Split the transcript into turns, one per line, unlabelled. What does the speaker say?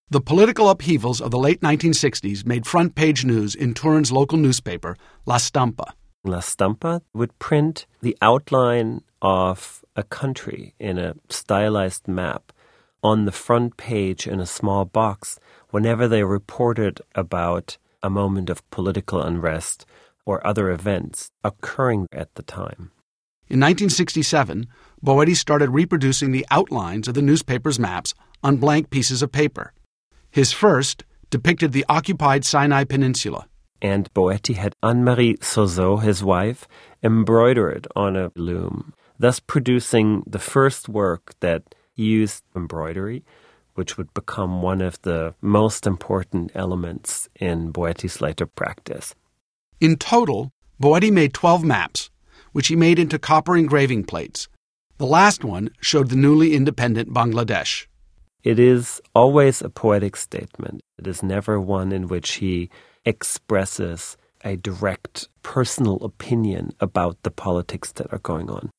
The political upheavals of the late 1960s made front-page news in Turin's local newspaper, La Stampa.
La Stampa would print the outline of a country in a stylized map on the front page in a small box whenever they reported about a moment of political unrest or other events occurring at the time.
In 1967, Boetti started reproducing the outlines of the newspaper's maps on blank pieces of paper. His first depicted the occupied Sinai Peninsula.
And Boetti had Anne-Marie Sozeau, his wife, embroider it on a loom, thus producing the first work that used embroidery, which would become one of the most important elements in Boetti's later practice.
In total, Boetti made 12 maps, which he made into copper engraving plates. The last one showed the newly independent Bangladesh.
It is always a poetic statement. It is never one in which he expresses a direct personal opinion about the politics that are going on.